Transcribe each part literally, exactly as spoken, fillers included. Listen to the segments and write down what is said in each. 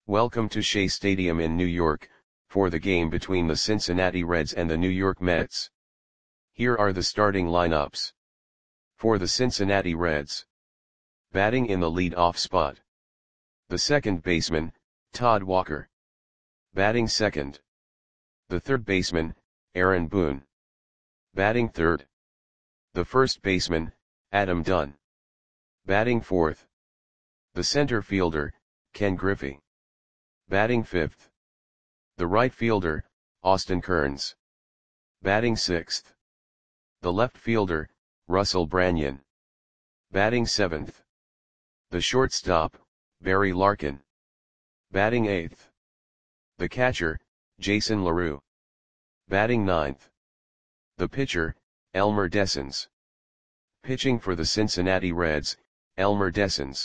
Welcome to Shea Stadium in New York, for the game between the Cincinnati Reds and the New York Mets. Here are the starting lineups. For the Cincinnati Reds. Batting in the lead-off spot. The second baseman, Todd Walker. Batting second. The third baseman, Aaron Boone. Batting third. The first baseman, Adam Dunn. Batting fourth. The center fielder, Ken Griffey. Batting fifth. The right fielder, Austin Kearns. Batting sixth. The left fielder, Russell Branyan. Batting seventh. The shortstop, Barry Larkin. Batting eighth. The catcher, Jason LaRue. Batting ninth. The pitcher, Elmer Dessens. Pitching for the Cincinnati Reds, Elmer Dessens.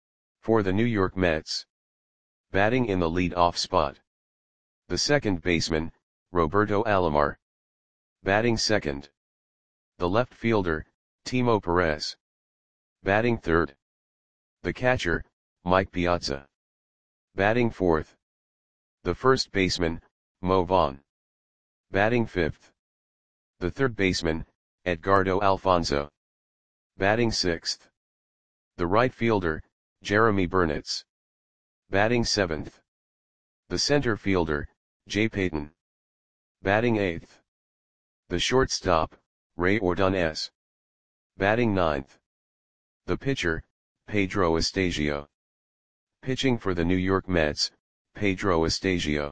For the New York Mets. Batting in the lead-off spot. The second baseman, Roberto Alomar. Batting second. The left fielder, Timo Perez. Batting third. The catcher, Mike Piazza. Batting fourth. The first baseman, Mo Vaughn. Batting fifth. The third baseman, Edgardo Alfonzo. Batting sixth. The right fielder, Jeremy Burnitz. Batting seventh. The center fielder, Jay Payton. Batting eighth. The shortstop, Ray Ordonez. Batting ninth. The pitcher, Pedro Estasio. Pitching for the New York Mets, Pedro Estasio.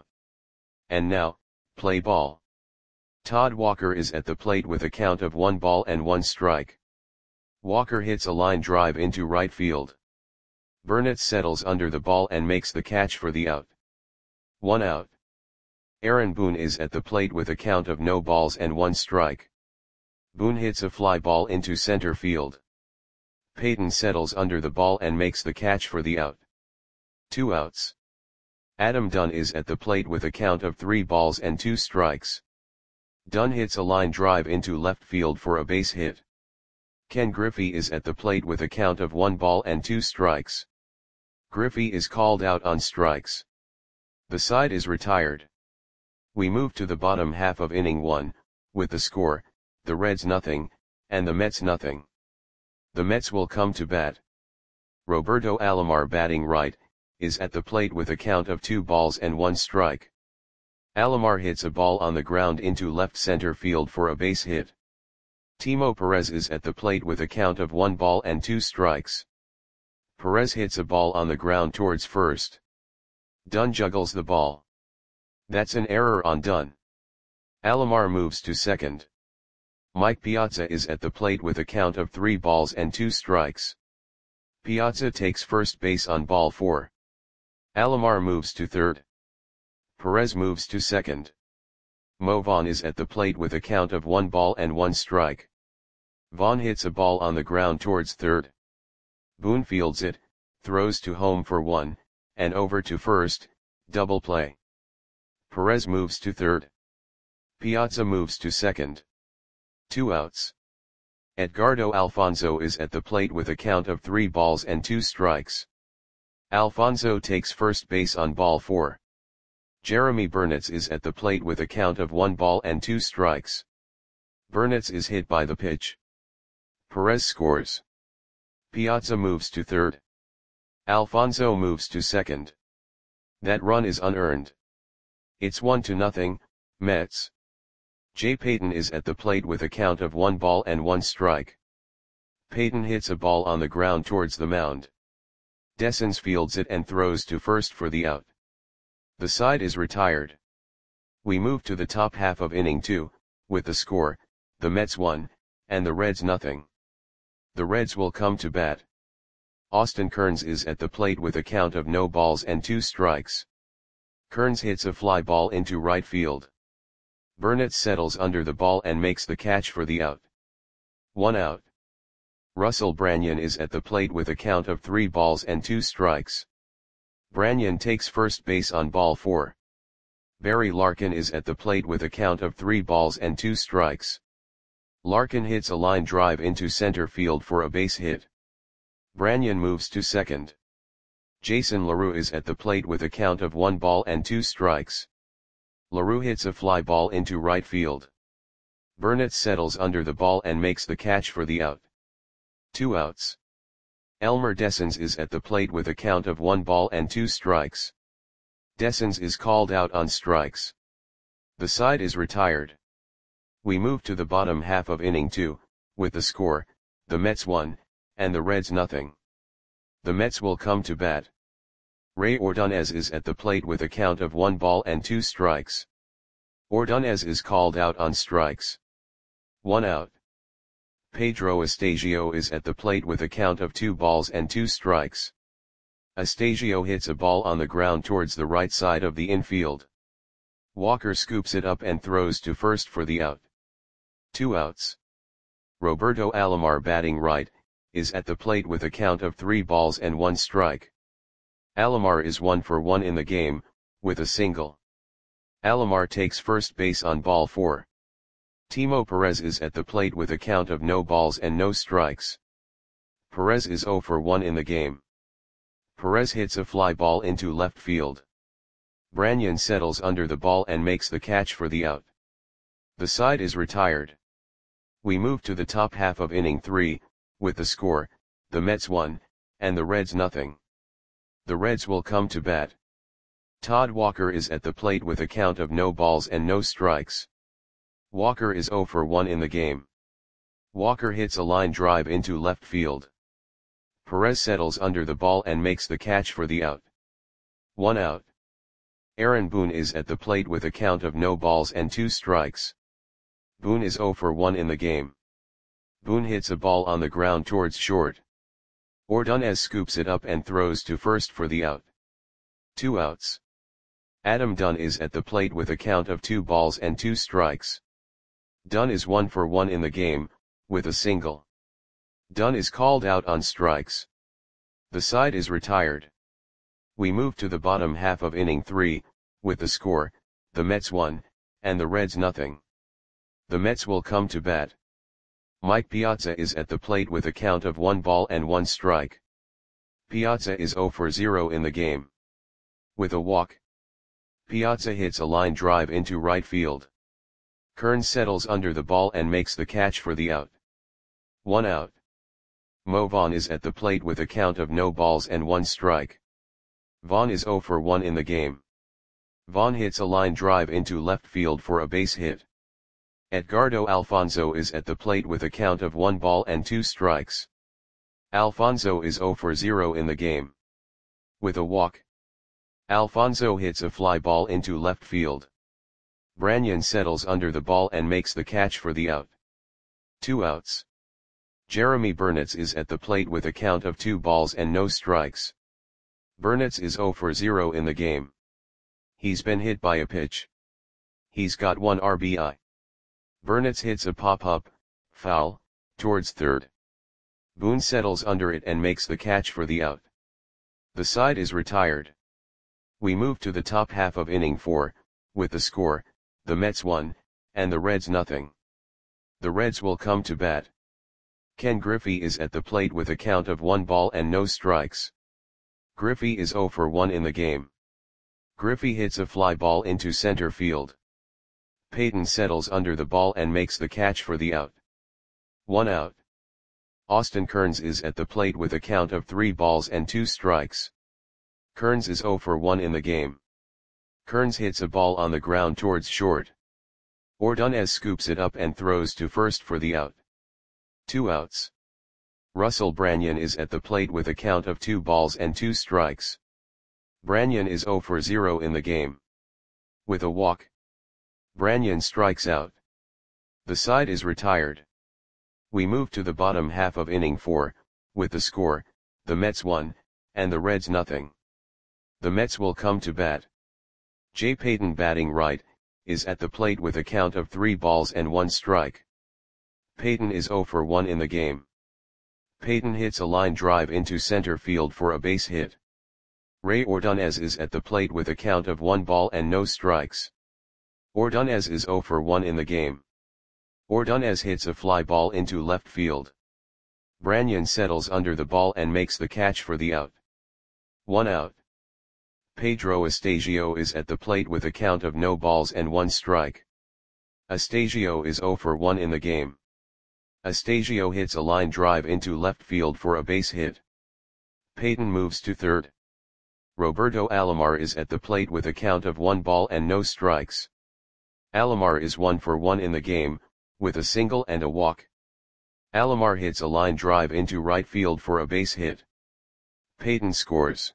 And now, play ball. Todd Walker is at the plate with a count of one ball and one strike. Walker hits a line drive into right field. Burnitz settles under the ball and makes the catch for the out. One out. Aaron Boone is at the plate with a count of no balls and one strike. Boone hits a fly ball into center field. Payton settles under the ball and makes the catch for the out. Two outs. Adam Dunn is at the plate with a count of three balls and two strikes. Dunn hits a line drive into left field for a base hit. Ken Griffey is at the plate with a count of one ball and two strikes. Griffey is called out on strikes. The side is retired. We move to the bottom half of inning one, with the score, the Reds nothing, and the Mets nothing. The Mets will come to bat. Roberto Alomar, batting right, is at the plate with a count of two balls and one strike. Alomar hits a ball on the ground into left center field for a base hit. Timo Perez is at the plate with a count of one ball and two strikes. Perez hits a ball on the ground towards first. Dunn juggles the ball. That's an error on Dunn. Alomar moves to second. Mike Piazza is at the plate with a count of three balls and two strikes. Piazza takes first base on ball four. Alomar moves to third. Perez moves to second. Mo Vaughn is at the plate with a count of one ball and one strike. Vaughn hits a ball on the ground towards third. Boone fields it, throws to home for one, and over to first, double play. Perez moves to third. Piazza moves to second. Two outs. Edgardo Alfonzo is at the plate with a count of three balls and two strikes. Alfonzo takes first base on ball four. Jeremy Burnitz is at the plate with a count of one ball and two strikes. Burnitz is hit by the pitch. Perez scores. Piazza moves to third. Alfonzo moves to second. That run is unearned. It's one to nothing, Mets. Jay Payton is at the plate with a count of one ball and one strike. Payton hits a ball on the ground towards the mound. Dessens fields it and throws to first for the out. The side is retired. We move to the top half of inning two, with the score, the Mets one, and the Reds nothing. The Reds will come to bat. Austin Kearns is at the plate with a count of no balls and two strikes. Kearns hits a fly ball into right field. Burnitz settles under the ball and makes the catch for the out. One out. Russell Branyan is at the plate with a count of three balls and two strikes. Branyan takes first base on ball four. Barry Larkin is at the plate with a count of three balls and two strikes. Larkin hits a line drive into center field for a base hit. Branyan moves to second. Jason LaRue is at the plate with a count of one ball and two strikes. LaRue hits a fly ball into right field. Burnett settles under the ball and makes the catch for the out. Two outs. Elmer Dessens is at the plate with a count of one ball and two strikes. Dessens is called out on strikes. The side is retired. We move to the bottom half of inning two, with the score, the Mets one, and the Reds nothing. The Mets will come to bat. Ray Ordonez is at the plate with a count of one ball and two strikes. Ordonez is called out on strikes. One out. Pedro Astasio is at the plate with a count of two balls and two strikes. Astasio hits a ball on the ground towards the right side of the infield. Walker scoops it up and throws to first for the out. Two outs. Roberto Alomar, batting right, is at the plate with a count of three balls and one strike. Alomar is one for one in the game, with a single. Alomar takes first base on ball four. Timo Perez is at the plate with a count of no balls and no strikes. Perez is zero for one in the game. Perez hits a fly ball into left field. Branyan settles under the ball and makes the catch for the out. The side is retired. We move to the top half of inning three, with the score, the Mets one, and the Reds nothing. The Reds will come to bat. Todd Walker is at the plate with a count of no balls and no strikes. Walker is zero for one in the game. Walker hits a line drive into left field. Perez settles under the ball and makes the catch for the out. One out. Aaron Boone is at the plate with a count of no balls and two strikes. Boone is zero for one in the game. Boone hits a ball on the ground towards short. Ordonez scoops it up and throws to first for the out. Two outs. Adam Dunn is at the plate with a count of two balls and two strikes. Dunn is one for one in the game, with a single. Dunn is called out on strikes. The side is retired. We move to the bottom half of inning three, with the score, the Mets one, and the Reds nothing. The Mets will come to bat. Mike Piazza is at the plate with a count of one ball and one strike. Piazza is zero for zero in the game. With a walk. Piazza hits a line drive into right field. Kearns settles under the ball and makes the catch for the out. One out. Mo Vaughn is at the plate with a count of no balls and one strike. Vaughn is zero for one in the game. Vaughn hits a line drive into left field for a base hit. Edgardo Alfonzo is at the plate with a count of one ball and two strikes. Alfonzo is zero for zero in the game. With a walk. Alfonzo hits a fly ball into left field. Branyan settles under the ball and makes the catch for the out. Two outs. Jeremy Burnitz is at the plate with a count of two balls and no strikes. Burnitz is zero for zero in the game. He's been hit by a pitch. He's got one R B I. Burnitz hits a pop-up, foul, towards third. Boone settles under it and makes the catch for the out. The side is retired. We move to the top half of inning four, with the score, the Mets one, and the Reds nothing. The Reds will come to bat. Ken Griffey is at the plate with a count of one ball and no strikes. Griffey is zero for one in the game. Griffey hits a fly ball into center field. Payton settles under the ball and makes the catch for the out. One out. Austin Kearns is at the plate with a count of three balls and two strikes. Kearns is zero for one in the game. Kearns hits a ball on the ground towards short. Ordonez scoops it up and throws to first for the out. Two outs. Russell Branyan is at the plate with a count of two balls and two strikes. Branyan is zero for zero in the game. With a walk. Branyan strikes out. The side is retired. We move to the bottom half of inning four, with the score, the Mets one, and the Reds nothing. The Mets will come to bat. Jay Payton, batting right, is at the plate with a count of three balls and one strike. Payton is zero for one in the game. Payton hits a line drive into center field for a base hit. Ray Ordonez is at the plate with a count of one ball and no strikes. Ordonez is zero for one in the game. Ordonez hits a fly ball into left field. Branyan settles under the ball and makes the catch for the out. one out. Pedro Astasio is at the plate with a count of no balls and one strike. Astasio is zero for one in the game. Astasio hits a line drive into left field for a base hit. Peyton moves to third. Roberto Alomar is at the plate with a count of one ball and no strikes. Alomar is one for one in the game, with a single and a walk. Alomar hits a line drive into right field for a base hit. Peyton scores.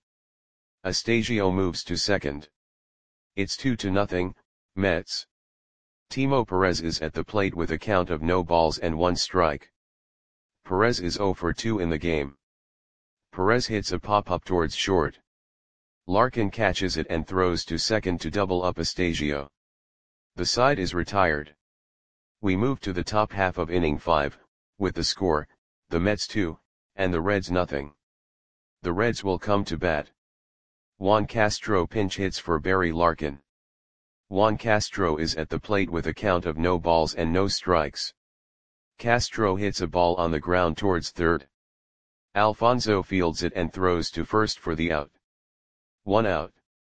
Astasio moves to second. It's two to nothing, Mets. Timo Perez is at the plate with a count of no balls and one strike. Perez is zero for two in the game. Perez hits a pop-up towards short. Larkin catches it and throws to second to double up Astasio. The side is retired. We move to the top half of inning five, with the score, the Mets two, and the Reds nothing. The Reds will come to bat. Juan Castro pinch hits for Barry Larkin. Juan Castro is at the plate with a count of no balls and no strikes. Castro hits a ball on the ground towards third. Alfonso fields it and throws to first for the out. One out.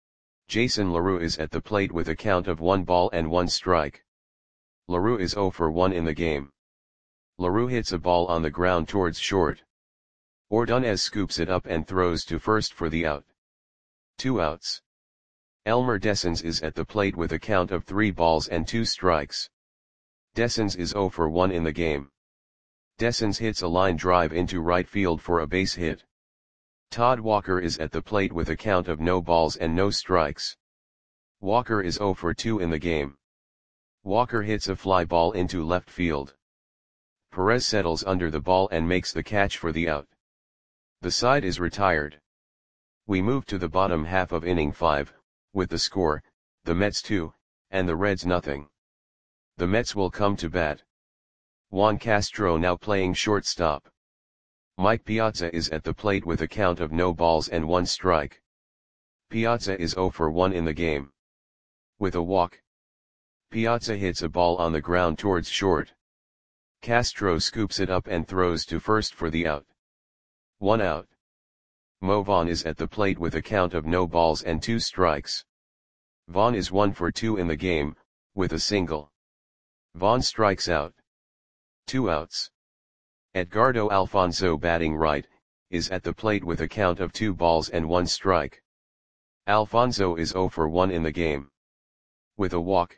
Jason LaRue is at the plate with a count of one ball and one strike. LaRue is zero for one in the game. LaRue hits a ball on the ground towards short. Ordonez scoops it up and throws to first for the out. Two outs. Elmer Dessens is at the plate with a count of three balls and two strikes. Dessens is zero for one in the game. Dessens hits a line drive into right field for a base hit. Todd Walker is at the plate with a count of no balls and no strikes. Walker is zero for two in the game. Walker hits a fly ball into left field. Perez settles under the ball and makes the catch for the out. The side is retired. We move to the bottom half of inning five, with the score, the Mets two, and the Reds nothing. The Mets will come to bat. Juan Castro now playing shortstop. Mike Piazza is at the plate with a count of no balls and one strike. Piazza is zero for one in the game. With a walk. Piazza hits a ball on the ground towards short. Castro scoops it up and throws to first for the out. One out. Mo Vaughn is at the plate with a count of no balls and two strikes. Vaughn is one for two in the game, with a single. Vaughn strikes out. Two outs. Edgardo Alfonso batting right, is at the plate with a count of two balls and one strike. Alfonso is zero for one in the game. With a walk.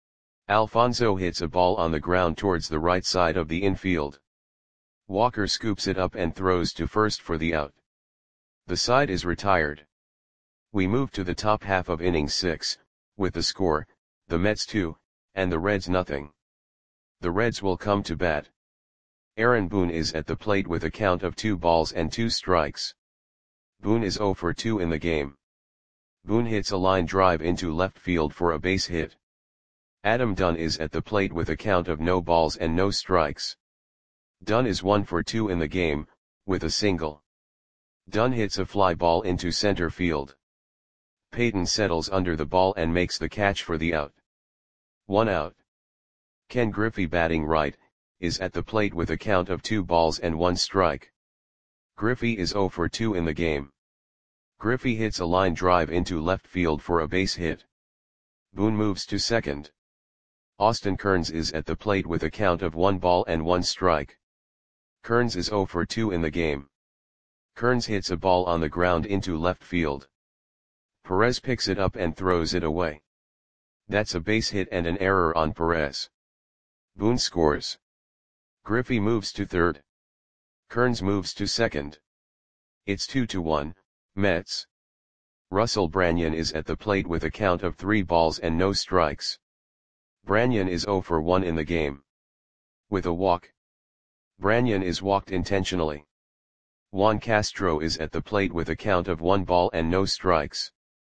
Alfonso hits a ball on the ground towards the right side of the infield. Walker scoops it up and throws to first for the out. The side is retired. We move to the top half of inning six, with the score, the Mets two, and the Reds nothing. The Reds will come to bat. Aaron Boone is at the plate with a count of two balls and two strikes. Boone is zero for two in the game. Boone hits a line drive into left field for a base hit. Adam Dunn is at the plate with a count of no balls and no strikes. Dunn is one for two in the game, with a single. Dunn hits a fly ball into center field. Peyton settles under the ball and makes the catch for the out. One out. Ken Griffey batting right, is at the plate with a count of two balls and one strike. Griffey is zero for two in the game. Griffey hits a line drive into left field for a base hit. Boone moves to second. Austin Kearns is at the plate with a count of one ball and one strike. Kearns is zero for two in the game. Kearns hits a ball on the ground into left field. Perez picks it up and throws it away. That's a base hit and an error on Perez. Boone scores. Griffey moves to third. Kearns moves to second. It's two to one, Mets. Russell Branyan is at the plate with a count of three balls and no strikes. Branyan is zero for one in the game. With a walk. Branyan is walked intentionally. Juan Castro is at the plate with a count of one ball and no strikes.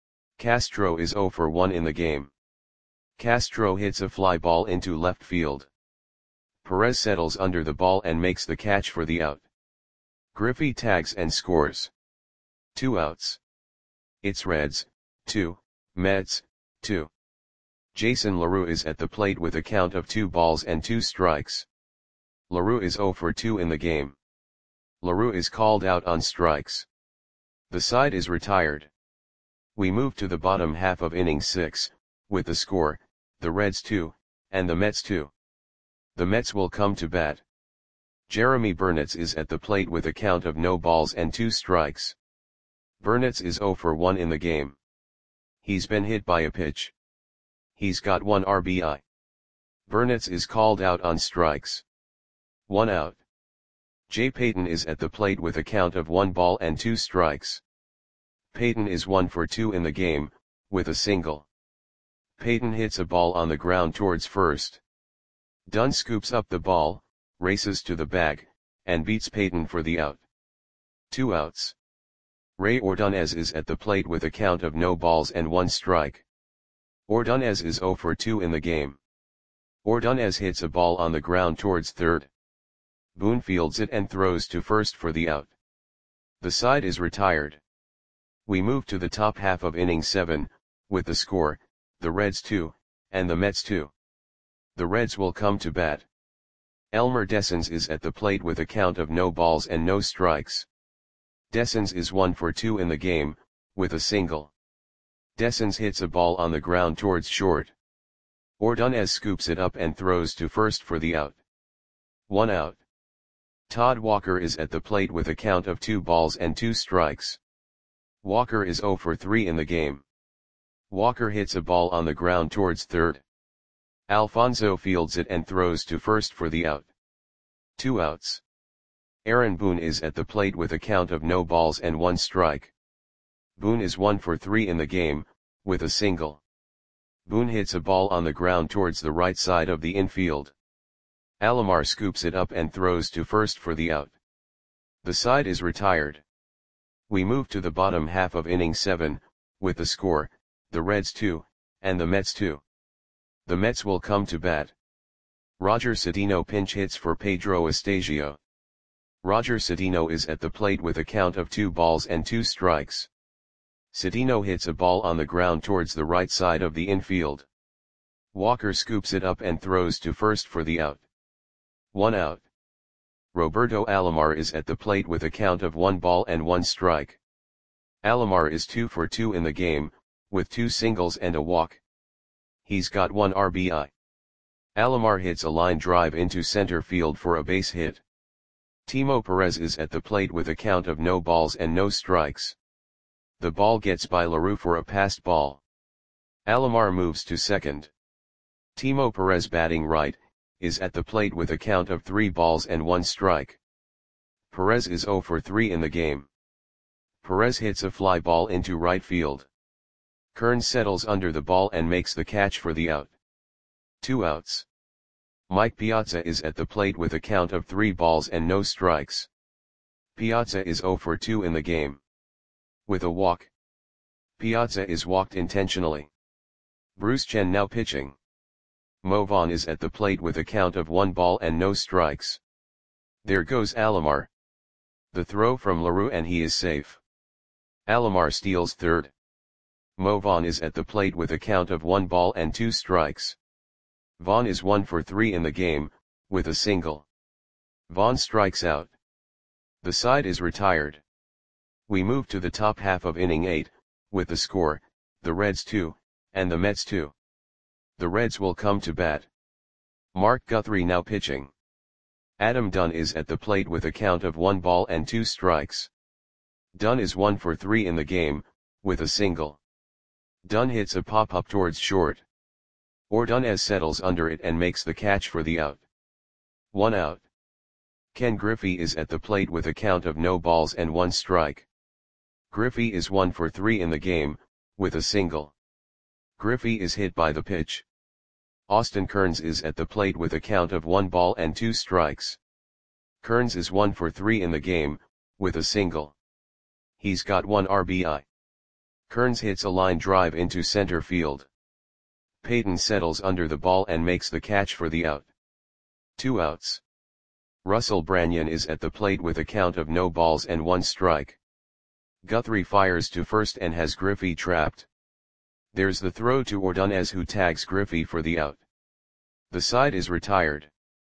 Castro is zero for one in the game. Castro hits a fly ball into left field. Perez settles under the ball and makes the catch for the out. Griffey tags and scores. Two outs. It's Reds, two, Mets, two. Jason LaRue is at the plate with a count of two balls and two strikes. LaRue is zero for two in the game. LaRue is called out on strikes. The side is retired. We move to the bottom half of inning six, with the score, the Reds two, and the Mets two. The Mets will come to bat. Jeremy Burnitz is at the plate with a count of no balls and two strikes. Burnitz is oh for one in the game. He's been hit by a pitch. He's got one R B I. Burnitz is called out on strikes. One out. Jay Payton is at the plate with a count of one ball and two strikes. Payton is one for two in the game, with a single. Payton hits a ball on the ground towards first. Dunn scoops up the ball, races to the bag, and beats Payton for the out. Two outs. Ray Ordonez is at the plate with a count of no balls and one strike. Ordonez is oh for two in the game. Ordonez hits a ball on the ground towards third. Boone fields it and throws to first for the out. The side is retired. We move to the top half of inning seven, with the score, the Reds two, and the Mets two. The Reds will come to bat. Elmer Dessens is at the plate with a count of no balls and no strikes. Dessens is one for two in the game, with a single. Dessens hits a ball on the ground towards short. Ordonez scoops it up and throws to first for the out. One out. Todd Walker is at the plate with a count of two balls and two strikes. Walker is oh for three in the game. Walker hits a ball on the ground towards third. Alfonso fields it and throws to first for the out. Two outs. Aaron Boone is at the plate with a count of no balls and one strike. Boone is one for three in the game, with a single. Boone hits a ball on the ground towards the right side of the infield. Alomar scoops it up and throws to first for the out. The side is retired. We move to the bottom half of inning seven, with the score, the Reds two, and the Mets two. The Mets will come to bat. Roger Cedeno pinch hits for Pedro Estasio. Roger Cedeno is at the plate with a count of two balls and two strikes. Cedeno hits a ball on the ground towards the right side of the infield. Walker scoops it up and throws to first for the out. One out. Roberto Alomar is at the plate with a count of one ball and one strike. Alomar is two for two in the game, with two singles and a walk. He's got one R B I. Alomar hits a line drive into center field for a base hit. Timo Perez is at the plate with a count of no balls and no strikes. The ball gets by LaRue for a passed ball. Alomar moves to second. Timo Perez, batting right, is at the plate with a count of three balls and one strike. Perez is oh for three in the game. Perez hits a fly ball into right field. Kern settles under the ball and makes the catch for the out. Two outs. Mike Piazza is at the plate with a count of three balls and no strikes. Piazza is oh for two in the game. With a walk. Piazza is walked intentionally. Bruce Chen now pitching. Mo Vaughn is at the plate with a count of one ball and no strikes. There goes Alomar. The throw from LaRue and he is safe. Alomar steals third. Mo Vaughn is at the plate with a count of one ball and two strikes. Vaughn is one for three in the game, with a single. Vaughn strikes out. The side is retired. We move to the top half of inning eight, with the score, the Reds two, and the Mets two. The Reds will come to bat. Mark Guthrie now pitching. Adam Dunn is at the plate with a count of one ball and two strikes. Dunn is one for three in the game, with a single. Dunn hits a pop-up towards short. Ordonez settles under it and makes the catch for the out. One out. Ken Griffey is at the plate with a count of no balls and one strike. Griffey is one for three in the game, with a single. Griffey is hit by the pitch. Austin Kearns is at the plate with a count of one ball and two strikes. Kearns is one for three in the game, with a single. He's got one R B I. Kearns hits a line drive into center field. Payton settles under the ball and makes the catch for the out. Two outs. Russell Branyan is at the plate with a count of no balls and one strike. Guthrie fires to first and has Griffey trapped. There's the throw to Ordonez, who tags Griffey for the out. The side is retired.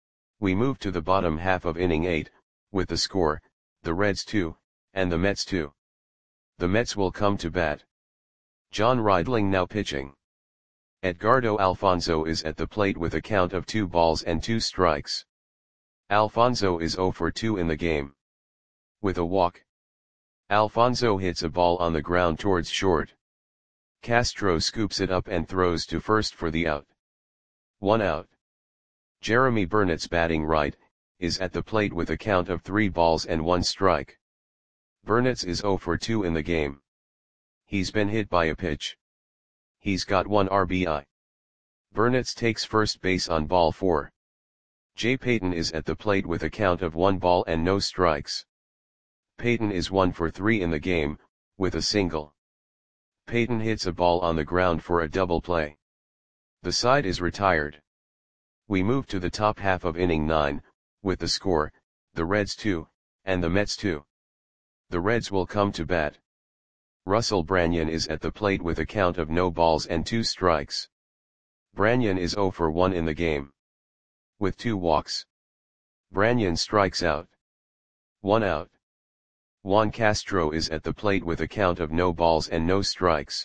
We move to the bottom half of inning eight, with the score, the Reds two, and the Mets two. The Mets will come to bat. John Ridling now pitching. Edgardo Alfonzo is at the plate with a count of two balls and two strikes. Alfonzo is zero for two in the game. With a walk, Alfonzo hits a ball on the ground towards short. Castro scoops it up and throws to first for the out. One out. Jeremy Burnett's batting right, is at the plate with a count of three balls and one strike. Burnett's is zero for two in the game. He's been hit by a pitch. He's got one R B I. Burnett's takes first base on ball four. Jay Payton is at the plate with a count of one ball and no strikes. Payton is one for three in the game, with a single. Payton hits a ball on the ground for a double play. The side is retired. We move to the top half of inning nine, with the score, the Reds two, and the Mets two. The Reds will come to bat. Russell Branyan is at the plate with a count of no balls and two strikes. Branyan is zero for one in the game. With two walks, Branyan strikes out. One out. Juan Castro is at the plate with a count of no balls and no strikes.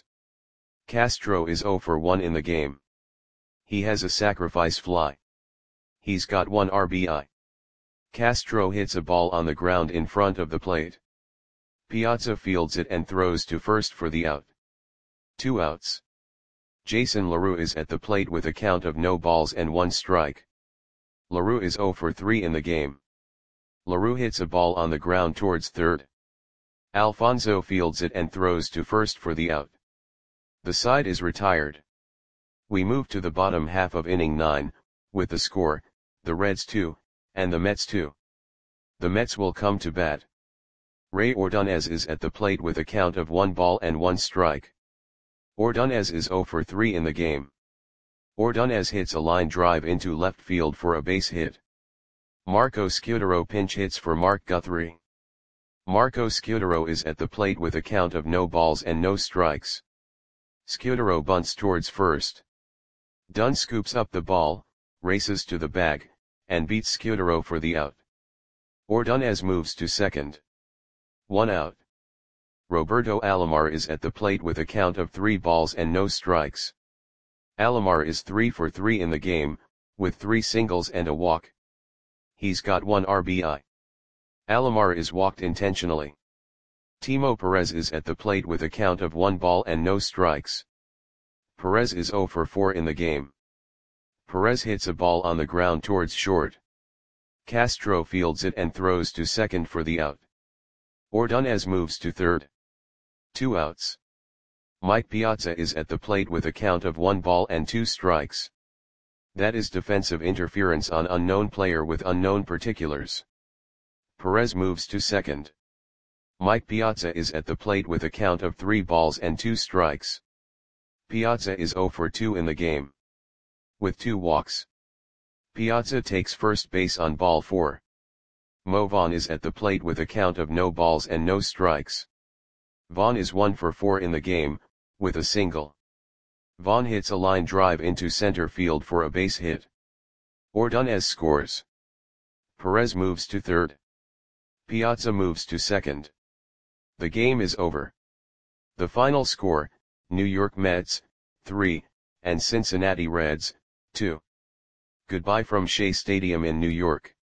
Castro is zero for one in the game. He has a sacrifice fly. He's got one R B I. Castro hits a ball on the ground in front of the plate. Piazza fields it and throws to first for the out. Two outs. Jason LaRue is at the plate with a count of no balls and one strike. LaRue is zero for three in the game. LaRue hits a ball on the ground towards third. Alfonzo fields it and throws to first for the out. The side is retired. We move to the bottom half of inning nine, with the score, the Reds two, and the Mets two. The Mets will come to bat. Ray Ordonez is at the plate with a count of one ball and one strike. Ordonez is zero for three in the game. Ordonez hits a line drive into left field for a base hit. Marco Scudero pinch hits for Mark Guthrie. Marco Scudero is at the plate with a count of no balls and no strikes. Scudero bunts towards first. Dunn scoops up the ball, races to the bag, and beats Scudero for the out. Ordonez moves to second. One out. Roberto Alomar is at the plate with a count of three balls and no strikes. Alomar is three for three in the game, with three singles and a walk. He's got one R B I. Alomar is walked intentionally. Timo Perez is at the plate with a count of one ball and no strikes. Perez is zero for four in the game. Perez hits a ball on the ground towards short. Castro fields it and throws to second for the out. Ordonez moves to third. Two outs. Mike Piazza is at the plate with a count of one ball and two strikes. That is defensive interference on unknown player with unknown particulars. Perez moves to second. Mike Piazza is at the plate with a count of three balls and two strikes. Piazza is zero for two in the game. With two walks, Piazza takes first base on ball four. Mo Vaughn is at the plate with a count of no balls and no strikes. Vaughn is one for four in the game, with a single. Vaughn hits a line drive into center field for a base hit. Ordonez scores. Perez moves to third. Piazza moves to second. The game is over. The final score, New York Mets, three, and Cincinnati Reds, two. Goodbye from Shea Stadium in New York.